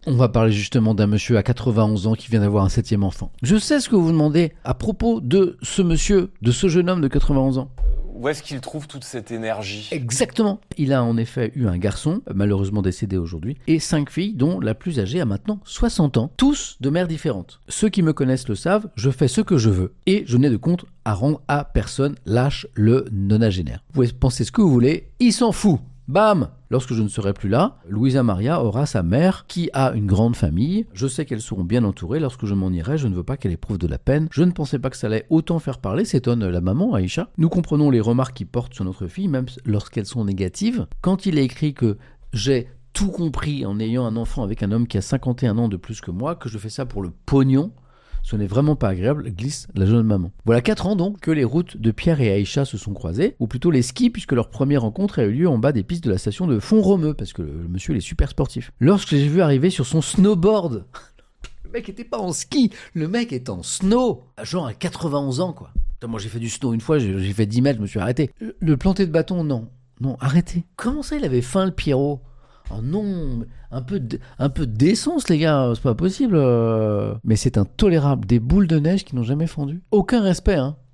On va parler justement d'un monsieur à 91 ans qui vient d'avoir un 7e enfant. Je sais ce que vous vous demandez à propos de ce monsieur, de ce jeune homme de 91 ans. Où est-ce qu'il trouve toute cette énergie ? Exactement. Il a en effet eu un garçon, malheureusement décédé aujourd'hui, et 5 filles dont la plus âgée a maintenant 60 ans, tous de mères différentes. Ceux qui me connaissent le savent, je fais ce que je veux et je n'ai de compte à rendre à personne, lâche le nonagénaire. Vous pouvez penser ce que vous voulez, il s'en fout. Bam! Lorsque je ne serai plus là, Louisa Maria aura sa mère qui a une grande famille. Je sais qu'elles seront bien entourées. Lorsque je m'en irai, je ne veux pas qu'elle éprouve de la peine. Je ne pensais pas que ça allait autant faire parler, s'étonne la maman, Aïcha. Nous comprenons les remarques qu'il porte sur notre fille, même lorsqu'elles sont négatives. Quand il est écrit que j'ai tout compris en ayant un enfant avec un homme qui a 51 ans de plus que moi, que je fais ça pour le pognon, ce n'est vraiment pas agréable, glisse la jeune maman. Voilà 4 ans donc que les routes de Pierre et Aïcha se sont croisées, ou plutôt les skis, puisque leur première rencontre a eu lieu en bas des pistes de la station de Font-Romeu, parce que le monsieur il est super sportif. Lorsque j'ai vu arriver sur son snowboard, le mec était pas en ski, le mec est en snow, genre à 91 ans quoi. Moi j'ai fait du snow une fois, j'ai fait 10 mètres, je me suis arrêté. Le planter de bâton, non, arrêtez. Comment ça il avait faim le Pierrot ? Oh non, un peu d'essence les gars, c'est pas possible. Mais c'est intolérable, des boules de neige qui n'ont jamais fondu. Aucun respect, hein.